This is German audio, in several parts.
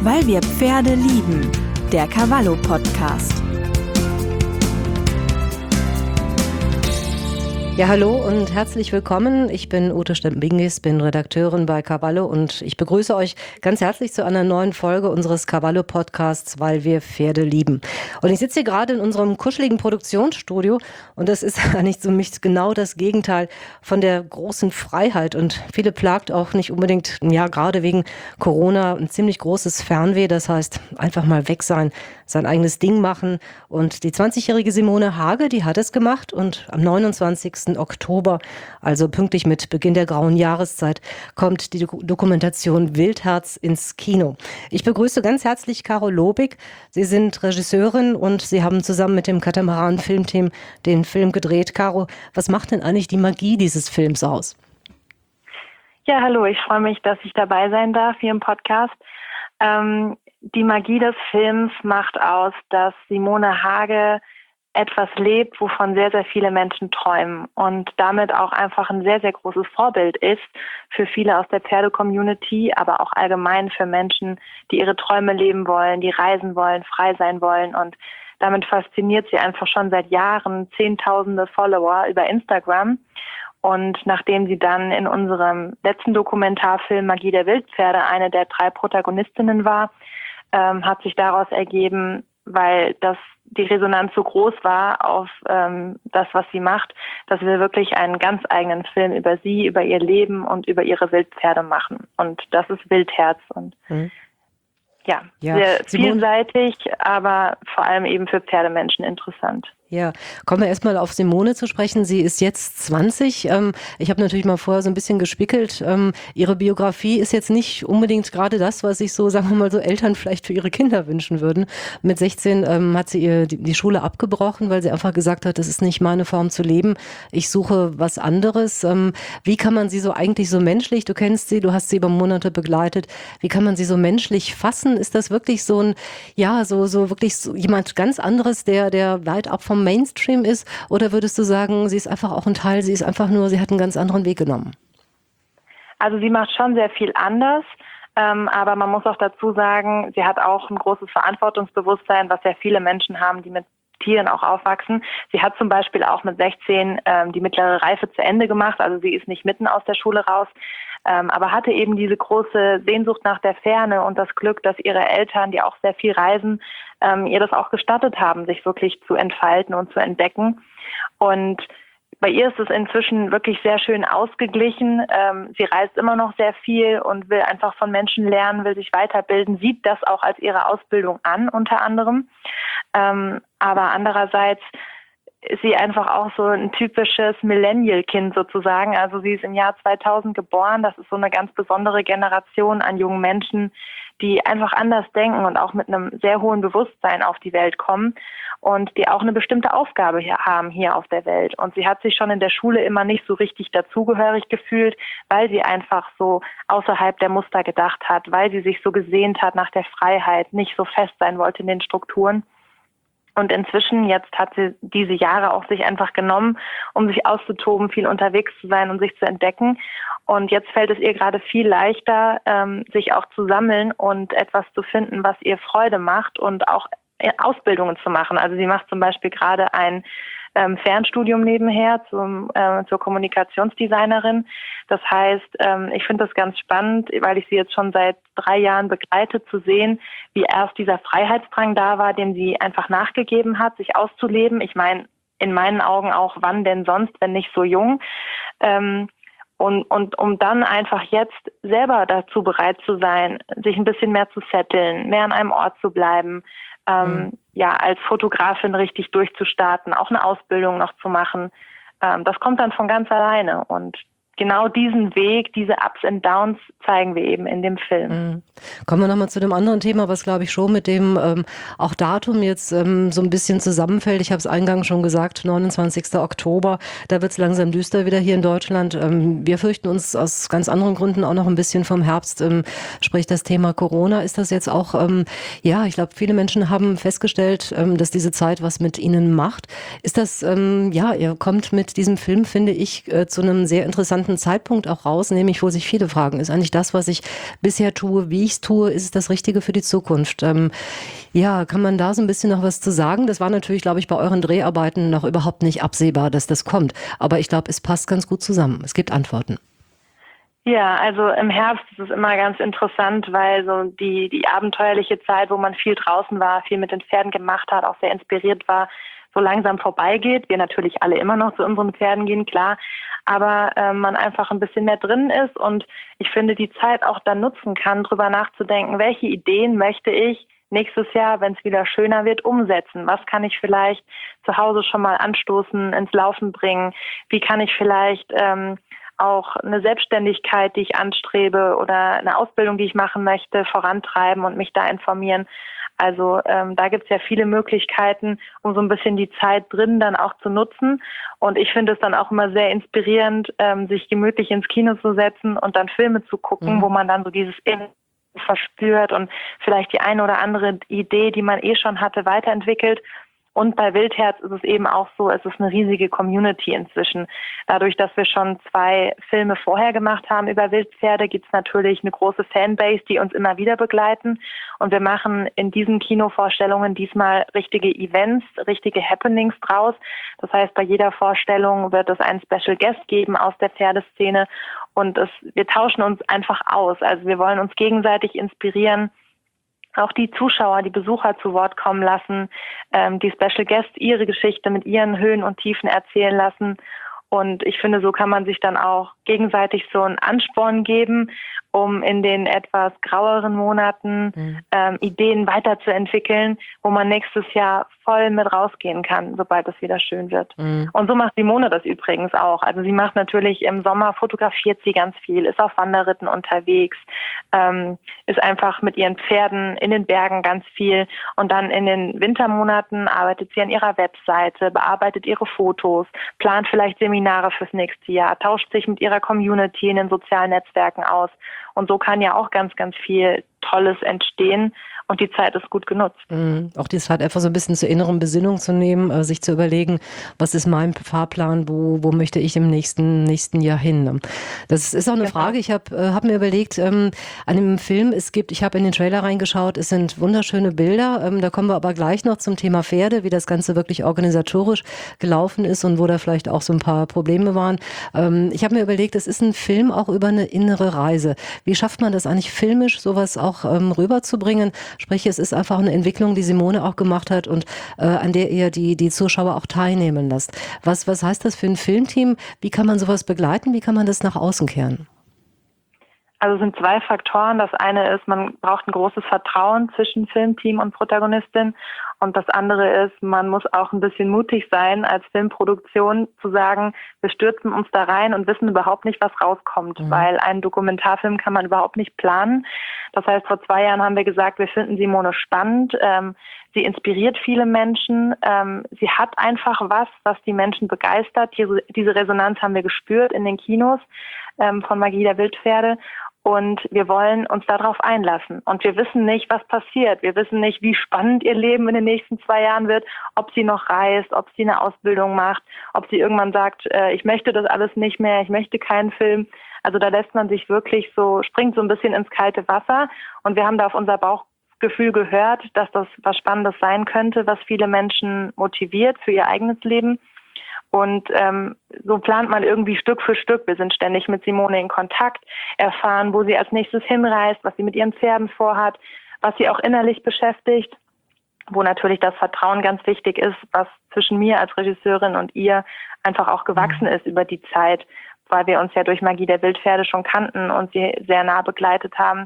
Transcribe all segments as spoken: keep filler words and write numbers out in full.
Weil wir Pferde lieben. Der Cavallo-Podcast. Ja, hallo und herzlich willkommen. Ich bin Ute Stempingis, bin Redakteurin bei Cavallo und ich begrüße euch ganz herzlich zu einer neuen Folge unseres Cavallo-Podcasts, weil wir Pferde lieben. Und ich sitze hier gerade in unserem kuscheligen Produktionsstudio und das ist eigentlich so mich genau das Gegenteil von der großen Freiheit. Und viele plagt auch nicht unbedingt, ja, gerade wegen Corona ein ziemlich großes Fernweh. Das heißt, einfach mal weg sein, sein eigenes Ding machen. Und die zwanzigjährige Simone Hage, die hat es gemacht und am neunundzwanzigsten Oktober, also pünktlich mit Beginn der grauen Jahreszeit, kommt die Dokumentation Wildherz ins Kino. Ich begrüße ganz herzlich Caro Lobig. Sie sind Regisseurin und Sie haben zusammen mit dem Katamaran Filmteam den Film gedreht. Caro, was macht denn eigentlich die Magie dieses Films aus? Ja, hallo, ich freue mich, dass ich dabei sein darf hier im Podcast. Ähm, die Magie des Films macht aus, dass Simone Hage etwas lebt, wovon sehr, sehr viele Menschen träumen und damit auch einfach ein sehr, sehr großes Vorbild ist für viele aus der Pferde-Community, aber auch allgemein für Menschen, die ihre Träume leben wollen, die reisen wollen, frei sein wollen, und damit fasziniert sie einfach schon seit Jahren Zehntausende Follower über Instagram. Und nachdem sie dann in unserem letzten Dokumentarfilm Magie der Wildpferde eine der drei Protagonistinnen war, ähm, hat sich daraus ergeben, weil das die Resonanz so groß war auf ähm, das, was sie macht, dass wir wirklich einen ganz eigenen Film über sie, über ihr Leben und über ihre Wildpferde machen. Und das ist Wildherz. Und mhm. ja, ja, sehr vielseitig, aber vor allem eben für Pferdemenschen interessant. Ja, kommen wir erstmal auf Simone zu sprechen. Sie ist jetzt zwanzig. Ähm, ich habe natürlich mal vorher so ein bisschen gespickelt. Ähm, ihre Biografie ist jetzt nicht unbedingt gerade das, was sich so, sagen wir mal, so Eltern vielleicht für ihre Kinder wünschen würden. Mit sechzehn ähm, hat sie ihr die, die Schule abgebrochen, weil sie einfach gesagt hat, das ist nicht meine Form zu leben. Ich suche was anderes. Ähm, wie kann man sie so eigentlich so menschlich, du kennst sie, du hast sie über Monate begleitet, wie kann man sie so menschlich fassen? Ist das wirklich so ein, ja, so, so wirklich so jemand ganz anderes, der, der weit ab vom Mainstream ist, oder würdest du sagen, sie ist einfach auch ein Teil, sie ist einfach nur, sie hat einen ganz anderen Weg genommen? Also sie macht schon sehr viel anders, ähm, aber man muss auch dazu sagen, sie hat auch ein großes Verantwortungsbewusstsein, was ja viele Menschen haben, die mit Tieren auch aufwachsen. Sie hat zum Beispiel auch mit sechzehn ähm, die mittlere Reife zu Ende gemacht, also sie ist nicht mitten aus der Schule raus, ähm, aber hatte eben diese große Sehnsucht nach der Ferne und das Glück, dass ihre Eltern, die auch sehr viel reisen, ähm, ihr das auch gestattet haben, sich wirklich zu entfalten und zu entdecken. Und bei ihr ist es inzwischen wirklich sehr schön ausgeglichen. Ähm, sie reist immer noch sehr viel und will einfach von Menschen lernen, will sich weiterbilden, sieht das auch als ihre Ausbildung an, unter anderem. Ähm, aber andererseits ist sie einfach auch so ein typisches Millennial-Kind sozusagen. Also sie ist im Jahr zweitausend geboren. Das ist so eine ganz besondere Generation an jungen Menschen, die einfach anders denken und auch mit einem sehr hohen Bewusstsein auf die Welt kommen und die auch eine bestimmte Aufgabe hier haben hier auf der Welt. Und sie hat sich schon in der Schule immer nicht so richtig dazugehörig gefühlt, weil sie einfach so außerhalb der Muster gedacht hat, weil sie sich so gesehnt hat nach der Freiheit, nicht so fest sein wollte in den Strukturen. Und inzwischen, jetzt hat sie diese Jahre auch sich einfach genommen, um sich auszutoben, viel unterwegs zu sein und sich zu entdecken. Und jetzt fällt es ihr gerade viel leichter, ähm, sich auch zu sammeln und etwas zu finden, was ihr Freude macht und auch Ausbildungen zu machen. Also sie macht zum Beispiel gerade ein ähm, Fernstudium nebenher zum, äh, zur Kommunikationsdesignerin. Das heißt, ähm, ich finde das ganz spannend, weil ich sie jetzt schon seit drei Jahren begleite, zu sehen, wie erst dieser Freiheitsdrang da war, dem sie einfach nachgegeben hat, sich auszuleben. Ich meine, in meinen Augen auch, wann denn sonst, wenn nicht so jung. Ähm, und, und um dann einfach jetzt selber dazu bereit zu sein, sich ein bisschen mehr zu setteln, mehr an einem Ort zu bleiben, ähm, mhm. ja, als Fotografin richtig durchzustarten, auch eine Ausbildung noch zu machen. Ähm, das kommt dann von ganz alleine, und genau diesen Weg, diese Ups and Downs zeigen wir eben in dem Film. Mhm. Kommen wir nochmal zu dem anderen Thema, was glaube ich schon mit dem ähm, auch Datum jetzt ähm, so ein bisschen zusammenfällt. Ich habe es eingangs schon gesagt, neunundzwanzigsten Oktober, da wird es langsam düster wieder hier in Deutschland. Ähm, wir fürchten uns aus ganz anderen Gründen auch noch ein bisschen vom Herbst, ähm, sprich das Thema Corona. Ist das jetzt auch, ähm, ja, ich glaube, viele Menschen haben festgestellt, ähm, dass diese Zeit was mit ihnen macht. Ist das, ähm, ja, ihr kommt mit diesem Film, finde ich, äh, zu einem sehr interessanten einen Zeitpunkt auch raus, nämlich wo sich viele fragen, ist eigentlich das, was ich bisher tue, wie ich es tue, ist es das Richtige für die Zukunft? Ähm, ja, kann man da so ein bisschen noch was zu sagen? Das war natürlich, glaube ich, bei euren Dreharbeiten noch überhaupt nicht absehbar, dass das kommt. Aber ich glaube, es passt ganz gut zusammen. Es gibt Antworten. Ja, also im Herbst ist es immer ganz interessant, weil so die, die abenteuerliche Zeit, wo man viel draußen war, viel mit den Pferden gemacht hat, auch sehr inspiriert war, so langsam vorbeigeht. Wir natürlich alle immer noch zu unseren Pferden gehen, klar, aber äh, man einfach ein bisschen mehr drin ist und ich finde, die Zeit auch dann nutzen kann, drüber nachzudenken, welche Ideen möchte ich nächstes Jahr, wenn es wieder schöner wird, umsetzen? Was kann ich vielleicht zu Hause schon mal anstoßen, ins Laufen bringen? Wie kann ich vielleicht ähm, auch eine Selbstständigkeit, die ich anstrebe oder eine Ausbildung, die ich machen möchte, vorantreiben und mich da informieren? Also ähm, da gibt es ja viele Möglichkeiten, um so ein bisschen die Zeit drin dann auch zu nutzen. Und ich finde es dann auch immer sehr inspirierend, ähm, sich gemütlich ins Kino zu setzen und dann Filme zu gucken, mhm. wo man dann so dieses Innen verspürt und vielleicht die eine oder andere Idee, die man eh schon hatte, weiterentwickelt. Und bei Wildherz ist es eben auch so, es ist eine riesige Community inzwischen. Dadurch, dass wir schon zwei Filme vorher gemacht haben über Wildpferde, gibt es natürlich eine große Fanbase, die uns immer wieder begleiten. Und wir machen in diesen Kinovorstellungen diesmal richtige Events, richtige Happenings draus. Das heißt, bei jeder Vorstellung wird es einen Special Guest geben aus der Pferdeszene. Und es, wir tauschen uns einfach aus. Also wir wollen uns gegenseitig inspirieren, auch die Zuschauer, die Besucher zu Wort kommen lassen, ähm, die Special Guests ihre Geschichte mit ihren Höhen und Tiefen erzählen lassen. Und ich finde, so kann man sich dann auch gegenseitig so einen Ansporn geben, um in den etwas graueren Monaten mhm. ähm, Ideen weiterzuentwickeln, wo man nächstes Jahr voll mit rausgehen kann, sobald es wieder schön wird. Mhm. Und so macht Simone das übrigens auch. Also sie macht natürlich im Sommer, fotografiert sie ganz viel, ist auf Wanderritten unterwegs, ähm, ist einfach mit ihren Pferden in den Bergen ganz viel. Und dann in den Wintermonaten arbeitet sie an ihrer Webseite, bearbeitet ihre Fotos, plant vielleicht Seminare fürs nächste Jahr, tauscht sich mit ihrer Community in den sozialen Netzwerken aus. Und so kann ja auch ganz, ganz viel Tolles entstehen und die Zeit ist gut genutzt. Mhm. Auch die Zeit einfach so ein bisschen zur inneren Besinnung zu nehmen, äh, sich zu überlegen, was ist mein Fahrplan, wo, wo möchte ich im nächsten, nächsten Jahr hin. Das ist auch eine genau. Frage, ich habe äh, hab mir überlegt, ähm, an dem Film, es gibt, ich habe in den Trailer reingeschaut, es sind wunderschöne Bilder, ähm, da kommen wir aber gleich noch zum Thema Pferde, wie das Ganze wirklich organisatorisch gelaufen ist und wo da vielleicht auch so ein paar Probleme waren. Ähm, ich habe mir überlegt, es ist ein Film auch über eine innere Reise. Wie schafft man das eigentlich filmisch, sowas auch ähm, rüberzubringen? Sprich, es ist einfach eine Entwicklung, die Simone auch gemacht hat und äh, an der ihr die, die Zuschauer auch teilnehmen lasst. Was, was heißt das für ein Filmteam? Wie kann man sowas begleiten? Wie kann man das nach außen kehren? Also es sind zwei Faktoren. Das eine ist, man braucht ein großes Vertrauen zwischen Filmteam und Protagonistin. Und das andere ist, man muss auch ein bisschen mutig sein, als Filmproduktion zu sagen, wir stürzen uns da rein und wissen überhaupt nicht, was rauskommt. Mhm. Weil einen Dokumentarfilm kann man überhaupt nicht planen. Das heißt, vor zwei Jahren haben wir gesagt, wir finden Simone spannend. Ähm, sie inspiriert viele Menschen. Ähm, sie hat einfach was, was die Menschen begeistert. Diese, diese Resonanz haben wir gespürt in den Kinos ähm, von Magie der Wildpferde. Und wir wollen uns darauf einlassen. Und wir wissen nicht, was passiert. Wir wissen nicht, wie spannend ihr Leben in den nächsten zwei Jahren wird, ob sie noch reist, ob sie eine Ausbildung macht, ob sie irgendwann sagt, äh, ich möchte das alles nicht mehr, ich möchte keinen Film. Also da lässt man sich wirklich so, springt so ein bisschen ins kalte Wasser. Und wir haben da auf unser Bauchgefühl gehört, dass das was Spannendes sein könnte, was viele Menschen motiviert für ihr eigenes Leben. Und ähm, so plant man irgendwie Stück für Stück. Wir sind ständig mit Simone in Kontakt, erfahren, wo sie als nächstes hinreist, was sie mit ihren Pferden vorhat, was sie auch innerlich beschäftigt, wo natürlich das Vertrauen ganz wichtig ist, was zwischen mir als Regisseurin und ihr einfach auch gewachsen ist über die Zeit, weil wir uns ja durch Magie der Wildpferde schon kannten und sie sehr nah begleitet haben.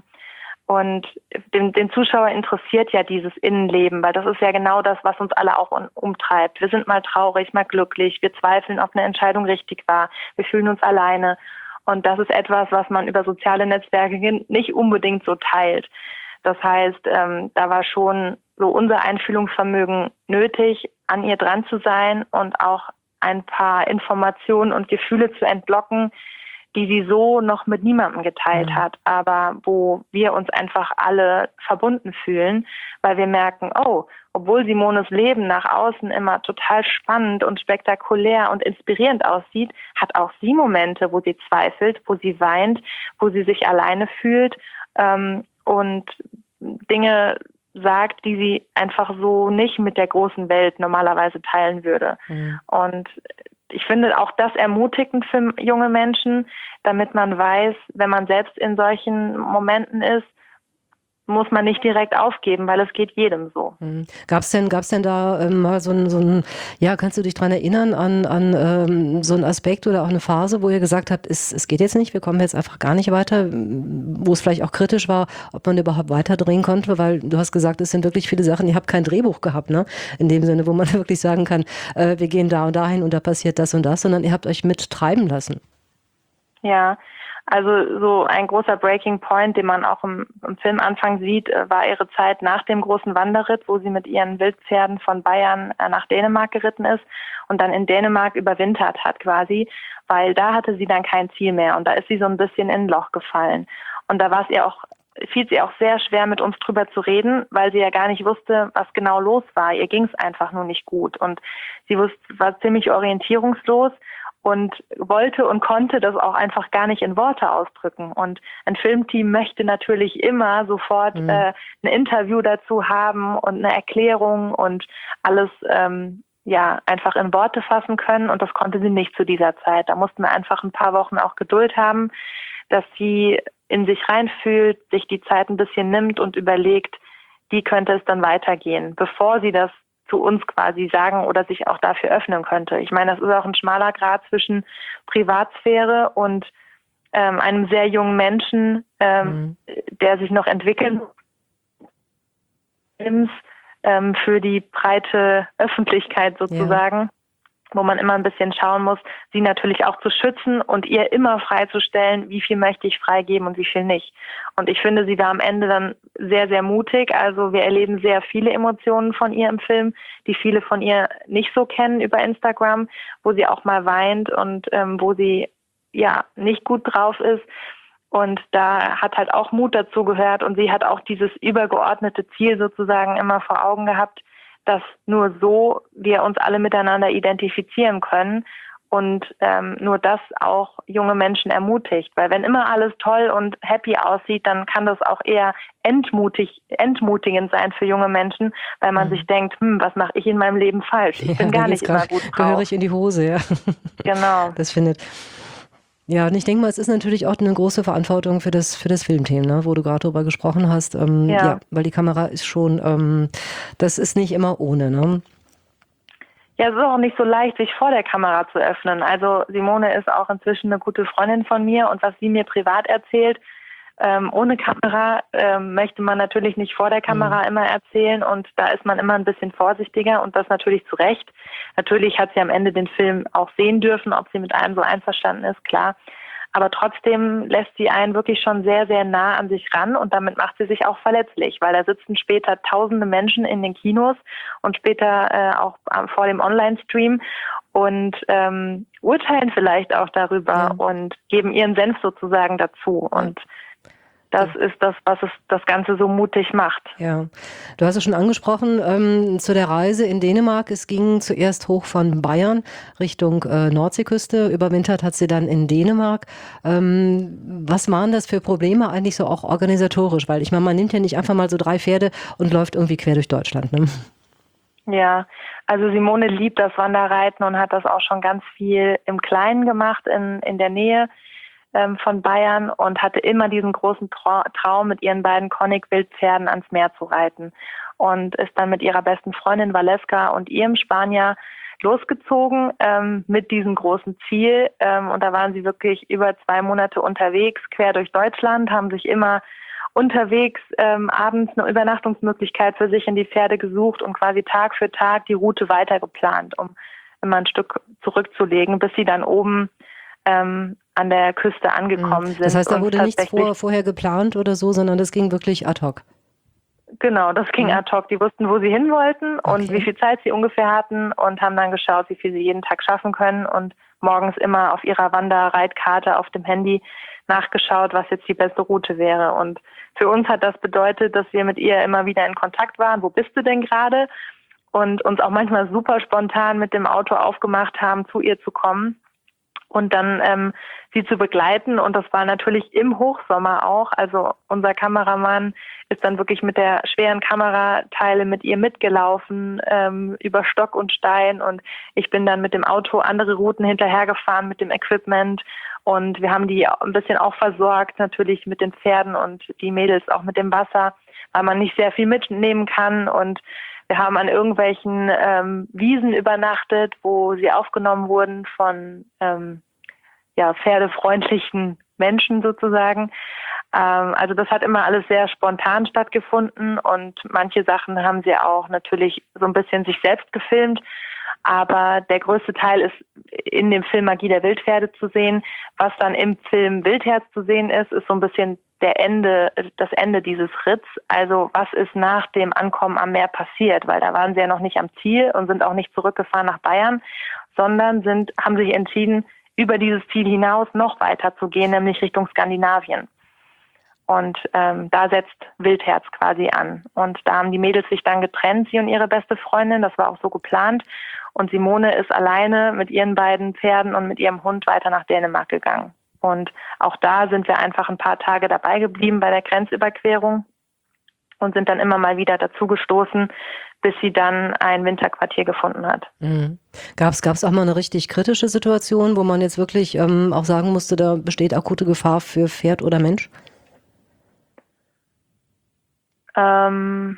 Und den, den Zuschauer interessiert ja dieses Innenleben, weil das ist ja genau das, was uns alle auch un, umtreibt. Wir sind mal traurig, mal glücklich, wir zweifeln, ob eine Entscheidung richtig war, wir fühlen uns alleine. Und das ist etwas, was man über soziale Netzwerke nicht unbedingt so teilt. Das heißt, ähm, da war schon so unser Einfühlungsvermögen nötig, an ihr dran zu sein und auch ein paar Informationen und Gefühle zu entlocken, die sie so noch mit niemandem geteilt Mhm. hat, aber wo wir uns einfach alle verbunden fühlen, weil wir merken, oh, obwohl Simones Leben nach außen immer total spannend und spektakulär und inspirierend aussieht, hat auch sie Momente, wo sie zweifelt, wo sie weint, wo sie sich alleine fühlt ähm, und Dinge sagt, die sie einfach so nicht mit der großen Welt normalerweise teilen würde. Mhm. Und ich finde auch das ermutigend für junge Menschen, damit man weiß, wenn man selbst in solchen Momenten ist, muss man nicht direkt aufgeben, weil es geht jedem so. Mhm. Gab's denn, gab's denn da ähm, mal so ein, so ein, ja, kannst du dich dran erinnern an, an ähm, so einen Aspekt oder auch eine Phase, wo ihr gesagt habt, es, es geht jetzt nicht, wir kommen jetzt einfach gar nicht weiter, wo es vielleicht auch kritisch war, ob man überhaupt weiterdrehen konnte, weil du hast gesagt, es sind wirklich viele Sachen, ihr habt kein Drehbuch gehabt, ne? In dem Sinne, wo man wirklich sagen kann, äh, wir gehen da und dahin und da passiert das und das, sondern ihr habt euch mit treiben lassen. Ja, also so ein großer Breaking Point, den man auch im, im Filmanfang sieht, äh, war ihre Zeit nach dem großen Wanderritt, wo sie mit ihren Wildpferden von Bayern äh, nach Dänemark geritten ist und dann in Dänemark überwintert hat quasi, weil da hatte sie dann kein Ziel mehr und da ist sie so ein bisschen in ein Loch gefallen. Und da war es ihr auch, fiel sie auch sehr schwer, mit uns drüber zu reden, weil sie ja gar nicht wusste, was genau los war. Ihr ging es einfach nur nicht gut und sie wusste, war ziemlich orientierungslos und wollte und konnte das auch einfach gar nicht in Worte ausdrücken. Und ein Filmteam möchte natürlich immer sofort mhm. äh, ein Interview dazu haben und eine Erklärung und alles ähm, ja einfach in Worte fassen können. Und das konnte sie nicht zu dieser Zeit. Da mussten wir einfach ein paar Wochen auch Geduld haben, dass sie in sich reinfühlt, sich die Zeit ein bisschen nimmt und überlegt, wie könnte es dann weitergehen, bevor sie das zu uns quasi sagen oder sich auch dafür öffnen könnte. Ich meine, das ist auch ein schmaler Grat zwischen Privatsphäre und ähm, einem sehr jungen Menschen, ähm, mhm. der sich noch entwickeln muss, ähm, für die breite Öffentlichkeit sozusagen, ja. wo man immer ein bisschen schauen muss, sie natürlich auch zu schützen und ihr immer freizustellen, wie viel möchte ich freigeben und wie viel nicht. Und ich finde, sie war am Ende dann sehr, sehr mutig. Also wir erleben sehr viele Emotionen von ihr im Film, die viele von ihr nicht so kennen über Instagram, wo sie auch mal weint und ähm, wo sie ja nicht gut drauf ist. Und da hat halt auch Mut dazu gehört und sie hat auch dieses übergeordnete Ziel sozusagen immer vor Augen gehabt, dass nur so wir uns alle miteinander identifizieren können und ähm, nur das auch junge Menschen ermutigt. Weil wenn immer alles toll und happy aussieht, dann kann das auch eher entmutig, entmutigend sein für junge Menschen, weil man mhm. sich denkt, hm, was mache ich in meinem Leben falsch? Ich ja, bin gar nicht immer gut drauf. Gehöre ich in die Hose, ja. Genau. Das findet... Ja, und ich denke mal, es ist natürlich auch eine große Verantwortung für das für das Filmteam, ne, wo du gerade drüber gesprochen hast. Ähm, ja. ja, weil die Kamera ist schon, ähm, das ist nicht immer ohne, ne? Ja, es ist auch nicht so leicht, sich vor der Kamera zu öffnen. Also Simone ist auch inzwischen eine gute Freundin von mir und was sie mir privat erzählt, ähm, ohne Kamera ähm, möchte man natürlich nicht vor der Kamera mhm. immer erzählen und da ist man immer ein bisschen vorsichtiger und das natürlich zu Recht. Natürlich hat sie am Ende den Film auch sehen dürfen, ob sie mit einem so einverstanden ist, klar. Aber trotzdem lässt sie einen wirklich schon sehr, sehr nah an sich ran und damit macht sie sich auch verletzlich, weil da sitzen später tausende Menschen in den Kinos und später äh, auch äh, vor dem Online-Stream und ähm, urteilen vielleicht auch darüber ja. und geben ihren Senf sozusagen dazu und das ist das, was es das Ganze so mutig macht. Ja, du hast es schon angesprochen, ähm, zu der Reise in Dänemark. Es ging zuerst hoch von Bayern Richtung äh, Nordseeküste. Überwintert hat sie dann in Dänemark. Ähm, was waren das für Probleme eigentlich so auch organisatorisch? Weil ich meine, man nimmt ja nicht einfach mal so drei Pferde und läuft irgendwie quer durch Deutschland, ne? Ja, also Simone liebt das Wanderreiten und hat das auch schon ganz viel im Kleinen gemacht in, in der Nähe von Bayern und hatte immer diesen großen Traum, mit ihren beiden Konig-Wildpferden ans Meer zu reiten und ist dann mit ihrer besten Freundin Valeska und ihrem Spanier losgezogen ähm, mit diesem großen Ziel ähm, und da waren sie wirklich über zwei Monate unterwegs, quer durch Deutschland, haben sich immer unterwegs ähm, abends eine Übernachtungsmöglichkeit für sich in die Pferde gesucht und quasi Tag für Tag die Route weiter geplant, um immer ein Stück zurückzulegen, bis sie dann oben ähm, an der Küste angekommen sind. Das heißt, da wurde nichts vor, vorher geplant oder so, sondern das ging wirklich ad hoc? genau, das ging Mhm. ad hoc. Die wussten, wo sie hin wollten und Okay. wie viel Zeit sie ungefähr hatten und haben dann geschaut, wie viel sie jeden Tag schaffen können und morgens immer auf ihrer Wanderreitkarte auf dem Handy nachgeschaut, was jetzt die beste Route wäre. Und für uns hat das bedeutet, dass wir mit ihr immer wieder in Kontakt waren. Wo bist du denn gerade? Und uns auch manchmal super spontan mit dem Auto aufgemacht haben, zu ihr zu kommen und dann ähm, sie zu begleiten. Und das war natürlich im Hochsommer auch. Also unser Kameramann ist dann wirklich mit der schweren Kamerateile mit ihr mitgelaufen, ähm, über Stock und Stein. Und ich bin dann mit dem Auto andere Routen hinterhergefahren mit dem Equipment. Und wir haben die ein bisschen auch versorgt, natürlich mit den Pferden und die Mädels auch mit dem Wasser, weil man nicht sehr viel mitnehmen kann. Und wir haben an irgendwelchen ähm, Wiesen übernachtet, wo sie aufgenommen wurden von ähm, ja, pferdefreundlichen Menschen sozusagen. Ähm, also das hat immer alles sehr spontan stattgefunden und manche Sachen haben sie auch natürlich so ein bisschen sich selbst gefilmt. Aber der größte Teil ist in dem Film Magie der Wildpferde zu sehen. Was dann im Film Wildherz zu sehen ist, ist so ein bisschen der Ende, das Ende dieses Ritts. Also was ist nach dem Ankommen am Meer passiert? Weil da waren sie ja noch nicht am Ziel und sind auch nicht zurückgefahren nach Bayern, sondern sind, haben sich entschieden, über dieses Ziel hinaus noch weiter zu gehen, nämlich Richtung Skandinavien. Und ähm, da setzt Wildherz quasi an. Und da haben die Mädels sich dann getrennt, sie und ihre beste Freundin. Das war auch so geplant. Und Simone ist alleine mit ihren beiden Pferden und mit ihrem Hund weiter nach Dänemark gegangen. Und auch da sind wir einfach ein paar Tage dabei geblieben bei der Grenzüberquerung und sind dann immer mal wieder dazu gestoßen, bis sie dann ein Winterquartier gefunden hat. Mhm. Gab es auch mal eine richtig kritische Situation, wo man jetzt wirklich ähm, auch sagen musste, da besteht akute Gefahr für Pferd oder Mensch? Ähm,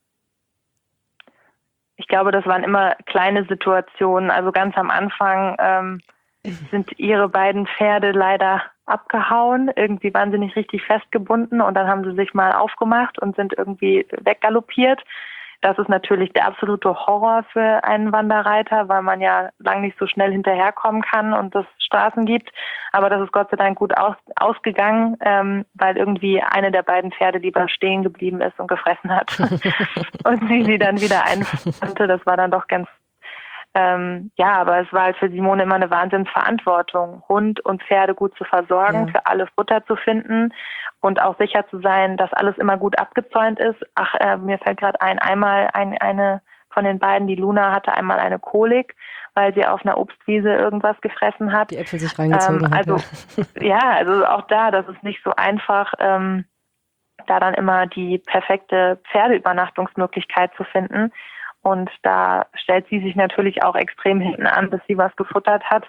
ich glaube, das waren immer kleine Situationen. Also ganz am Anfang ähm, sind ihre beiden Pferde leider abgehauen. Irgendwie waren sie nicht richtig festgebunden und dann haben sie sich mal aufgemacht und sind irgendwie weggaloppiert. Das ist natürlich der absolute Horror für einen Wanderreiter, weil man ja lang nicht so schnell hinterherkommen kann und es Straßen gibt. Aber das ist Gott sei Dank gut aus, ausgegangen, ähm, weil irgendwie eine der beiden Pferde lieber stehen geblieben ist und gefressen hat. Und sie sie dann wieder einfannte. Das war dann doch ganz, ähm, ja, aber es war halt für Simone immer eine Wahnsinnsverantwortung, Hund und Pferde gut zu versorgen, Ja. für alle Futter zu finden und auch sicher zu sein, dass alles immer gut abgezäunt ist. Ach, äh, mir fällt gerade ein, einmal ein, eine von den beiden, die Luna, hatte einmal eine Kolik, weil sie auf einer Obstwiese irgendwas gefressen hat. Die Äpfel sich reingezogen ähm, hat. Also ja. ja, also auch da, das ist nicht so einfach, ähm, da dann immer die perfekte Pferdeübernachtungsmöglichkeit zu finden. Und da stellt sie sich natürlich auch extrem hinten an, bis sie was gefuttert hat.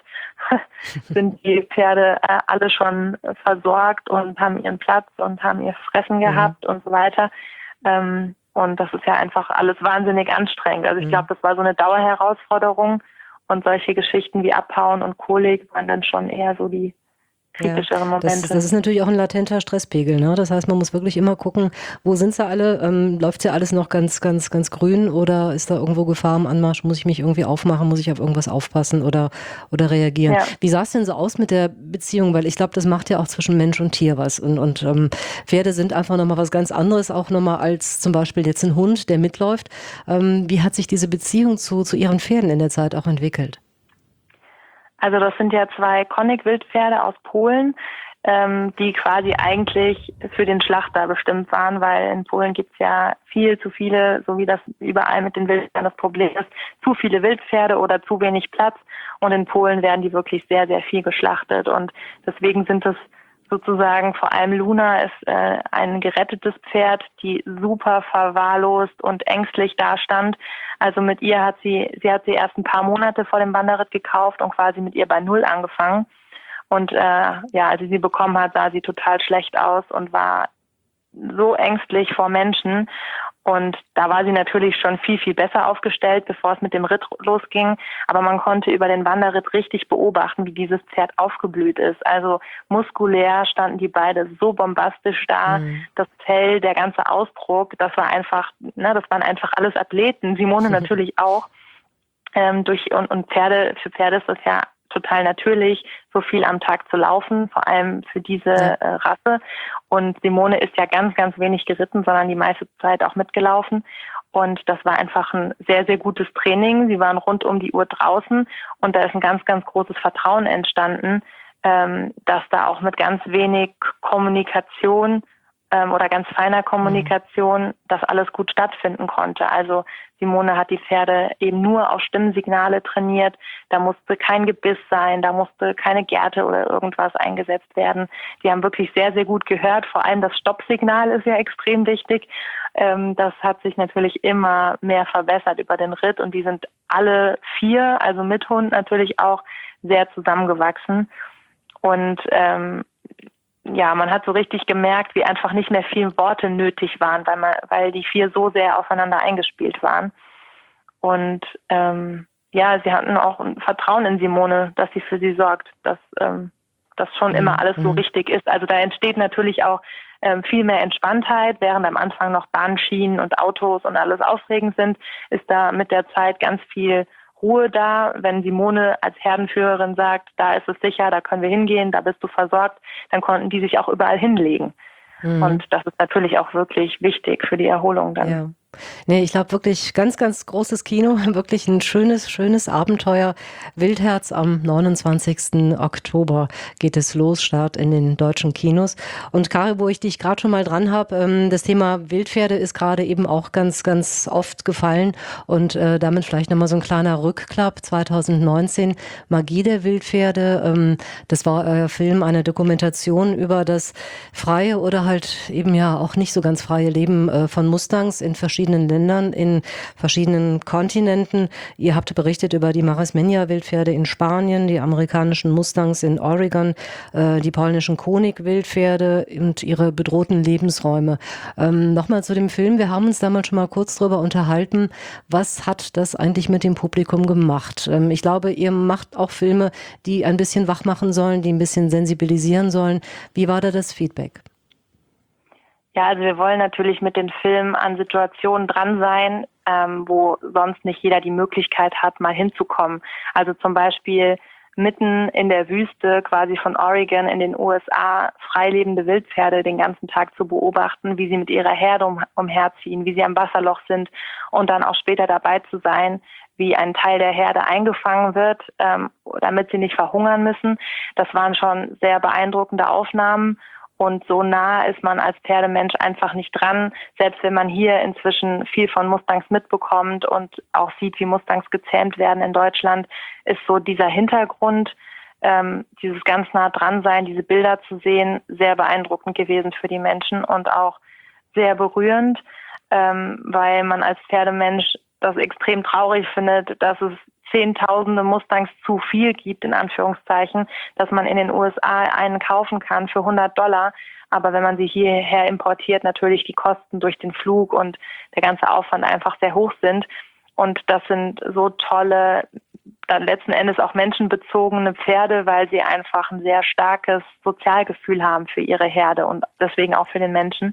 Sind die Pferde äh, alle schon versorgt und haben ihren Platz und haben ihr Fressen gehabt mhm. und so weiter. Ähm, und das ist ja einfach alles wahnsinnig anstrengend. Also ich Mhm. glaube, das war so eine Dauerherausforderung. Und solche Geschichten wie Abhauen und Kolik waren dann schon eher so die kritischere Momente. Das, das ist natürlich auch ein latenter Stresspegel, ne? Das heißt, man muss wirklich immer gucken, wo sind sie alle? Ähm, läuft ja alles noch ganz, ganz, ganz grün oder ist da irgendwo Gefahr im Anmarsch? Muss ich mich irgendwie aufmachen? Muss ich auf irgendwas aufpassen oder, oder reagieren? Ja. Wie sah es denn so aus mit der Beziehung? Weil ich glaube, das macht ja auch zwischen Mensch und Tier was. Und, und ähm, Pferde sind einfach nochmal was ganz anderes, auch nochmal als zum Beispiel jetzt ein Hund, der mitläuft. Ähm, wie hat sich diese Beziehung zu, zu Ihren Pferden in der Zeit auch entwickelt? Also das sind ja zwei Konik-Wildpferde aus Polen, ähm, die quasi eigentlich für den Schlachter bestimmt waren, weil in Polen gibt's ja viel zu viele, so wie das überall mit den Wildpferden das Problem ist, zu viele Wildpferde oder zu wenig Platz. Und in Polen werden die wirklich sehr, sehr viel geschlachtet. Und deswegen sind es sozusagen, vor allem Luna ist äh, ein gerettetes Pferd, die super verwahrlost und ängstlich dastand. Also mit ihr hat sie, sie hat sie erst ein paar Monate vor dem Wanderritt gekauft und quasi mit ihr bei Null angefangen. Und äh, ja, als sie sie bekommen hat, sah sie total schlecht aus und war so ängstlich vor Menschen. Und da war sie natürlich schon viel, viel besser aufgestellt, bevor es mit dem Ritt losging. Aber man konnte über den Wanderritt richtig beobachten, wie dieses Pferd aufgeblüht ist. Also muskulär standen die beide so bombastisch da. Mhm. Das Fell, der ganze Ausdruck, das war einfach, ne, das waren einfach alles Athleten. Simone natürlich auch. Ähm, durch und, und Pferde, für Pferde ist das ja total natürlich, so viel am Tag zu laufen, vor allem für diese Ja. äh, Rasse. Und Simone ist ja ganz, ganz wenig geritten, sondern die meiste Zeit auch mitgelaufen. Und das war einfach ein sehr, sehr gutes Training. Sie waren rund um die Uhr draußen und da ist ein ganz, ganz großes Vertrauen entstanden, ähm, dass da auch mit ganz wenig Kommunikation ähm, oder ganz feiner Kommunikation mhm. das alles gut stattfinden konnte. Also Simone hat die Pferde eben nur auf Stimmsignale trainiert. Da musste kein Gebiss sein, da musste keine Gerte oder irgendwas eingesetzt werden. Die haben wirklich sehr, sehr gut gehört. Vor allem das Stoppsignal ist ja extrem wichtig. Ähm, das hat sich natürlich immer mehr verbessert über den Ritt und die sind alle vier, also mit Hund natürlich auch, sehr zusammengewachsen. Und ähm, ja, man hat so richtig gemerkt, wie einfach nicht mehr viele Worte nötig waren, weil man, weil die vier so sehr aufeinander eingespielt waren. Und ähm, ja, sie hatten auch ein Vertrauen in Simone, dass sie für sie sorgt, dass ähm, das schon Mhm. immer alles so richtig ist. Also da entsteht natürlich auch ähm, viel mehr Entspanntheit, während am Anfang noch Bahnschienen und Autos und alles aufregend sind, ist da mit der Zeit ganz viel Ruhe da. Wenn Simone als Herdenführerin sagt, da ist es sicher, da können wir hingehen, da bist du versorgt, dann konnten die sich auch überall hinlegen. Mhm. Und das ist natürlich auch wirklich wichtig für die Erholung dann. Ja. Nee, ich glaube wirklich ganz, ganz großes Kino, wirklich ein schönes, schönes Abenteuer. Wildherz am neunundzwanzigsten Oktober geht es los, Start in den deutschen Kinos. Und Kari, wo ich dich gerade schon mal dran habe, das Thema Wildpferde ist gerade eben auch ganz, ganz oft gefallen und äh, damit vielleicht nochmal so ein kleiner Rückklapp. zweitausendneunzehn, Magie der Wildpferde, ähm, das war euer Film, eine Dokumentation über das freie oder halt eben ja auch nicht so ganz freie Leben äh, von Mustangs in verschiedenen Ländern, in verschiedenen Kontinenten. Ihr habt berichtet über die Maris-Menia-Wildpferde in Spanien, die amerikanischen Mustangs in Oregon, äh, die polnischen Konig-Wildpferde und ihre bedrohten Lebensräume. Ähm, Nochmal zu dem Film. Wir haben uns damals schon mal kurz drüber unterhalten. Was hat das eigentlich mit dem Publikum gemacht? Ähm, ich glaube, ihr macht auch Filme, die ein bisschen wach machen sollen, die ein bisschen sensibilisieren sollen. Wie war da das Feedback? Ja, also wir wollen natürlich mit den Filmen an Situationen dran sein, ähm, wo sonst nicht jeder die Möglichkeit hat, mal hinzukommen. Also zum Beispiel mitten in der Wüste, quasi von Oregon in den U S A, freilebende Wildpferde den ganzen Tag zu beobachten, wie sie mit ihrer Herde um, umherziehen, wie sie am Wasserloch sind und dann auch später dabei zu sein, wie ein Teil der Herde eingefangen wird, ähm, damit sie nicht verhungern müssen. Das waren schon sehr beeindruckende Aufnahmen. Und so nah ist man als Pferdemensch einfach nicht dran. Selbst wenn man hier inzwischen viel von Mustangs mitbekommt und auch sieht, wie Mustangs gezähmt werden in Deutschland, ist so dieser Hintergrund, ähm, dieses ganz nah dran sein, diese Bilder zu sehen, sehr beeindruckend gewesen für die Menschen und auch sehr berührend, ähm, weil man als Pferdemensch das extrem traurig findet, dass es Zehntausende Mustangs zu viel gibt, in Anführungszeichen, dass man in den U S A einen kaufen kann für hundert Dollar. Aber wenn man sie hierher importiert, natürlich die Kosten durch den Flug und der ganze Aufwand einfach sehr hoch sind. Und das sind so tolle, dann letzten Endes auch menschenbezogene Pferde, weil sie einfach ein sehr starkes Sozialgefühl haben für ihre Herde und deswegen auch für den Menschen.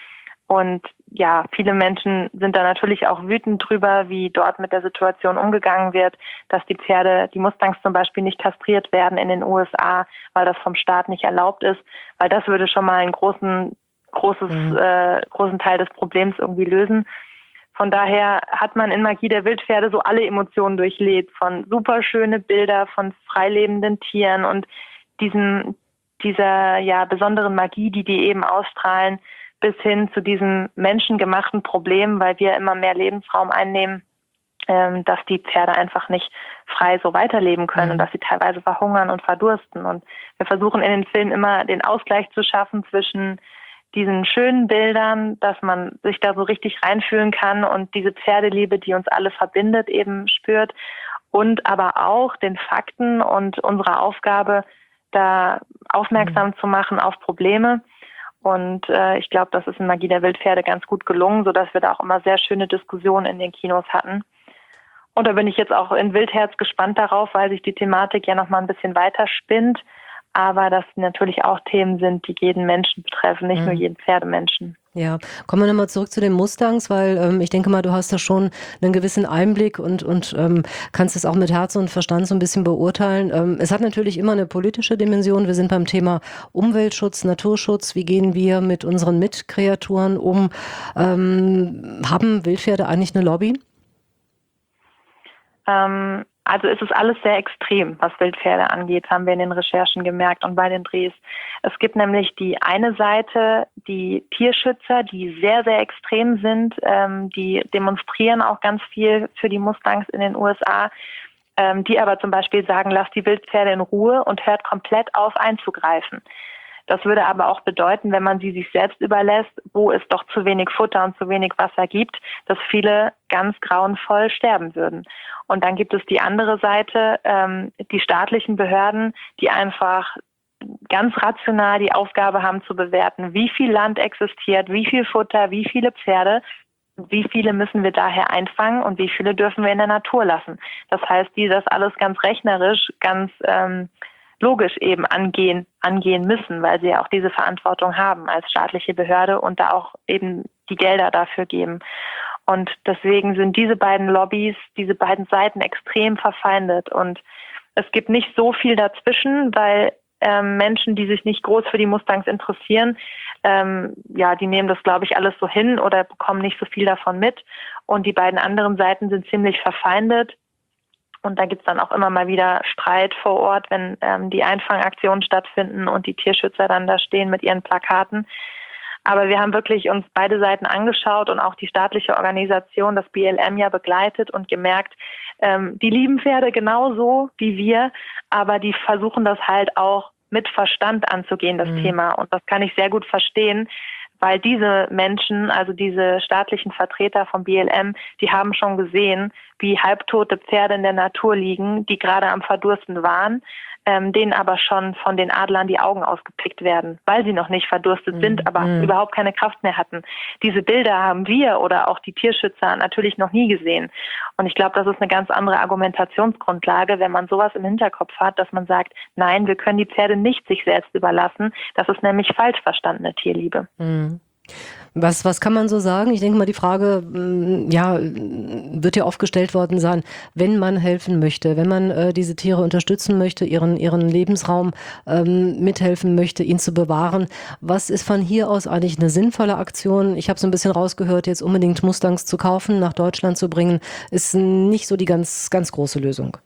Und ja, viele Menschen sind da natürlich auch wütend drüber, wie dort mit der Situation umgegangen wird, dass die Pferde, die Mustangs zum Beispiel, nicht kastriert werden in den U S A, weil das vom Staat nicht erlaubt ist, weil das würde schon mal einen großen, großes, mhm. äh, großen Teil des Problems irgendwie lösen. Von daher hat man in Magie der Wildpferde so alle Emotionen durchlebt, von superschöne Bilder von freilebenden Tieren und diesem, dieser ja besonderen Magie, die die eben ausstrahlen, bis hin zu diesem menschengemachten Problem, weil wir immer mehr Lebensraum einnehmen, ähm, dass die Pferde einfach nicht frei so weiterleben können mhm. und dass sie teilweise verhungern und verdursten. Und wir versuchen in den Filmen immer den Ausgleich zu schaffen zwischen diesen schönen Bildern, dass man sich da so richtig reinfühlen kann und diese Pferdeliebe, die uns alle verbindet, eben spürt, und aber auch den Fakten und unserer Aufgabe, da aufmerksam mhm. zu machen auf Probleme. Und äh, ich glaube, das ist in Magie der Wildpferde ganz gut gelungen, sodass wir da auch immer sehr schöne Diskussionen in den Kinos hatten. Und da bin ich jetzt auch in Wildherz gespannt darauf, weil sich die Thematik ja noch mal ein bisschen weiter spinnt. Aber das natürlich auch Themen sind, die jeden Menschen betreffen, nicht mhm. nur jeden Pferdemenschen. Ja, kommen wir nochmal zurück zu den Mustangs, weil ähm, ich denke mal, du hast da schon einen gewissen Einblick und, und ähm, kannst es auch mit Herz und Verstand so ein bisschen beurteilen. Ähm, es hat natürlich immer eine politische Dimension. Wir sind beim Thema Umweltschutz, Naturschutz. Wie gehen wir mit unseren Mitkreaturen um? Ähm, haben Wildpferde eigentlich eine Lobby? Ähm, also es ist alles sehr extrem, was Wildpferde angeht, haben wir in den Recherchen gemerkt und bei den Drehs. Es gibt nämlich die eine Seite, die Tierschützer, die sehr, sehr extrem sind, ähm, die demonstrieren auch ganz viel für die Mustangs in den U S A, ähm, die aber zum Beispiel sagen, lasst die Wildpferde in Ruhe und hört komplett auf einzugreifen. Das würde aber auch bedeuten, wenn man sie sich selbst überlässt, wo es doch zu wenig Futter und zu wenig Wasser gibt, dass viele ganz grauenvoll sterben würden. Und dann gibt es die andere Seite, ähm, die staatlichen Behörden, die einfach ganz rational die Aufgabe haben zu bewerten, wie viel Land existiert, wie viel Futter, wie viele Pferde, wie viele müssen wir daher einfangen und wie viele dürfen wir in der Natur lassen. Das heißt, die das alles ganz rechnerisch, ganz ähm, logisch eben angehen, angehen müssen, weil sie ja auch diese Verantwortung haben als staatliche Behörde und da auch eben die Gelder dafür geben. Und deswegen sind diese beiden Lobbys, diese beiden Seiten extrem verfeindet und es gibt nicht so viel dazwischen, weil ähm, Menschen, die sich nicht groß für die Mustangs interessieren, ähm, ja, die nehmen das, glaube ich, alles so hin oder bekommen nicht so viel davon mit und die beiden anderen Seiten sind ziemlich verfeindet. Und da gibt's dann auch immer mal wieder Streit vor Ort, wenn ähm, die Einfangaktionen stattfinden und die Tierschützer dann da stehen mit ihren Plakaten. Aber wir haben wirklich uns beide Seiten angeschaut und auch die staatliche Organisation, das B L M, ja begleitet und gemerkt, ähm, die lieben Pferde genauso wie wir, aber die versuchen das halt auch mit Verstand anzugehen, das mhm. Thema. Und das kann ich sehr gut verstehen, weil diese Menschen, also diese staatlichen Vertreter vom B L M, die haben schon gesehen, wie halbtote Pferde in der Natur liegen, die gerade am Verdursten waren, ähm, denen aber schon von den Adlern die Augen ausgepickt werden, weil sie noch nicht verdurstet mhm. sind, aber mhm. überhaupt keine Kraft mehr hatten. Diese Bilder haben wir oder auch die Tierschützer natürlich noch nie gesehen. Und ich glaube, das ist eine ganz andere Argumentationsgrundlage, wenn man sowas im Hinterkopf hat, dass man sagt, nein, wir können die Pferde nicht sich selbst überlassen. Das ist nämlich falsch verstandene Tierliebe. Mhm. Was, was kann man so sagen? Ich denke mal, die Frage, ja, wird ja oft gestellt worden sein, wenn man helfen möchte, wenn man äh, diese Tiere unterstützen möchte, ihren, ihren Lebensraum ähm, mithelfen möchte, ihn zu bewahren. Was ist von hier aus eigentlich eine sinnvolle Aktion? Ich habe so ein bisschen rausgehört, jetzt unbedingt Mustangs zu kaufen, nach Deutschland zu bringen, ist nicht so die ganz, ganz große Lösung.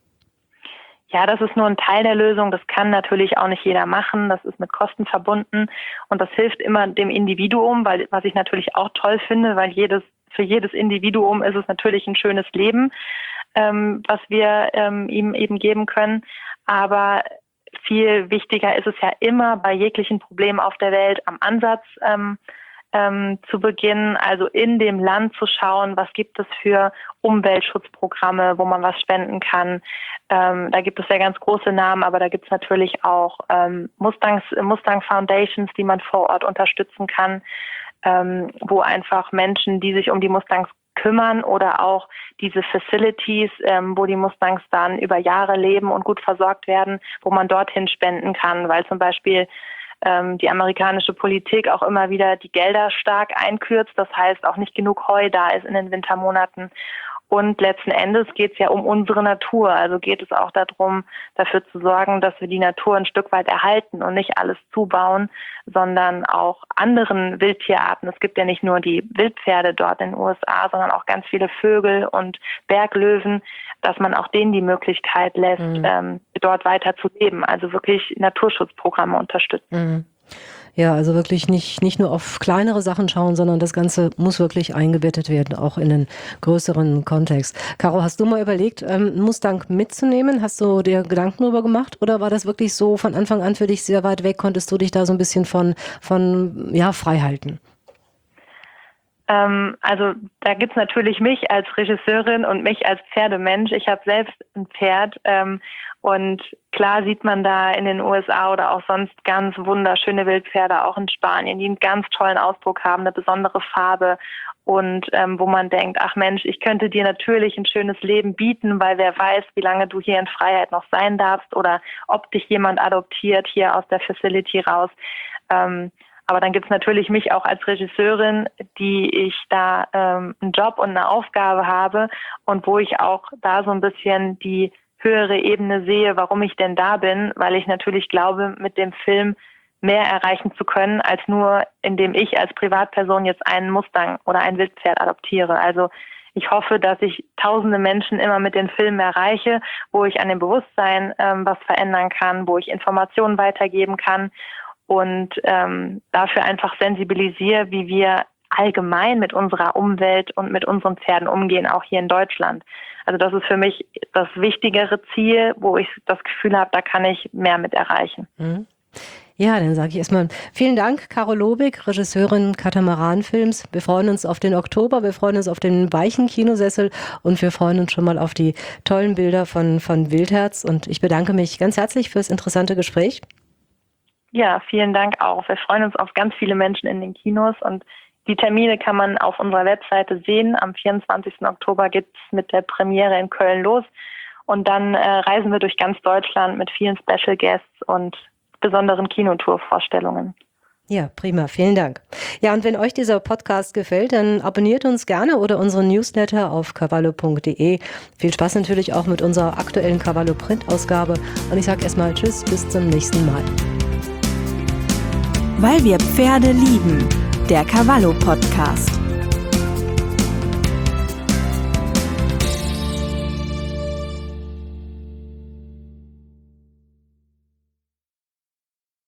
Ja, das ist nur ein Teil der Lösung. Das kann natürlich auch nicht jeder machen. Das ist mit Kosten verbunden und das hilft immer dem Individuum, weil was ich natürlich auch toll finde, weil jedes für jedes Individuum ist es natürlich ein schönes Leben, ähm, was wir ähm, ihm eben geben können. Aber viel wichtiger ist es ja immer bei jeglichen Problemen auf der Welt am Ansatz ähm, ähm, zu beginnen, also in dem Land zu schauen, was gibt es für Umweltschutzprogramme, wo man was spenden kann. Ähm, da gibt es ja ganz große Namen, aber da gibt es natürlich auch ähm, Mustangs, Mustang Foundations, die man vor Ort unterstützen kann, ähm, wo einfach Menschen, die sich um die Mustangs kümmern oder auch diese Facilities, ähm, wo die Mustangs dann über Jahre leben und gut versorgt werden, wo man dorthin spenden kann, weil zum Beispiel ähm, die amerikanische Politik auch immer wieder die Gelder stark einkürzt, das heißt auch nicht genug Heu da ist in den Wintermonaten. Und letzten Endes geht es ja um unsere Natur. Also geht es auch darum, dafür zu sorgen, dass wir die Natur ein Stück weit erhalten und nicht alles zubauen, sondern auch anderen Wildtierarten. Es gibt ja nicht nur die Wildpferde dort in den U S A, sondern auch ganz viele Vögel und Berglöwen, dass man auch denen die Möglichkeit lässt, mhm. ähm, dort weiter zu leben. Also wirklich Naturschutzprogramme unterstützen. Mhm. Ja, also wirklich nicht, nicht nur auf kleinere Sachen schauen, sondern das Ganze muss wirklich eingebettet werden, auch in einen größeren Kontext. Caro, hast du mal überlegt, einen Mustang mitzunehmen? Hast du dir Gedanken darüber gemacht? Oder war das wirklich so von Anfang an für dich sehr weit weg? Konntest du dich da so ein bisschen von, von ja, frei halten? Ähm, also da gibt's natürlich mich als Regisseurin und mich als Pferdemensch. Ich habe selbst ein Pferd ähm, und klar sieht man da in den U S A oder auch sonst ganz wunderschöne Wildpferde, auch in Spanien, die einen ganz tollen Ausdruck haben, eine besondere Farbe und ähm, wo man denkt, ach Mensch, ich könnte dir natürlich ein schönes Leben bieten, weil wer weiß, wie lange du hier in Freiheit noch sein darfst oder ob dich jemand adoptiert hier aus der Facility raus. Ähm, Aber dann gibt's natürlich mich auch als Regisseurin, die ich da ähm, einen Job und eine Aufgabe habe und wo ich auch da so ein bisschen die höhere Ebene sehe, warum ich denn da bin, weil ich natürlich glaube, mit dem Film mehr erreichen zu können, als nur, indem ich als Privatperson jetzt einen Mustang oder ein Wildpferd adoptiere. Also ich hoffe, dass ich tausende Menschen immer mit den Filmen erreiche, wo ich an dem Bewusstsein ähm, was verändern kann, wo ich Informationen weitergeben kann und ähm, dafür einfach sensibilisiere, wie wir allgemein mit unserer Umwelt und mit unseren Pferden umgehen, auch hier in Deutschland. Also das ist für mich das wichtigere Ziel, wo ich das Gefühl habe, da kann ich mehr mit erreichen. Mhm. Ja, dann sage ich erstmal vielen Dank, Caro Lobig, Regisseurin Katamaran-Films. Wir freuen uns auf den Oktober, wir freuen uns auf den weichen Kinosessel und wir freuen uns schon mal auf die tollen Bilder von, von Wildherz. Und ich bedanke mich ganz herzlich fürs interessante Gespräch. Ja, vielen Dank auch. Wir freuen uns auf ganz viele Menschen in den Kinos und die Termine kann man auf unserer Webseite sehen. Am vierundzwanzigsten Oktober geht's mit der Premiere in Köln los und dann äh, reisen wir durch ganz Deutschland mit vielen Special Guests und besonderen Kinotour-Vorstellungen. Ja, prima. Vielen Dank. Ja, und wenn euch dieser Podcast gefällt, dann abonniert uns gerne oder unseren Newsletter auf cavallo punkt de. Viel Spaß natürlich auch mit unserer aktuellen Cavallo Print-Ausgabe. Und ich sage erstmal Tschüss, bis zum nächsten Mal. Weil wir Pferde lieben. Der Cavallo Podcast.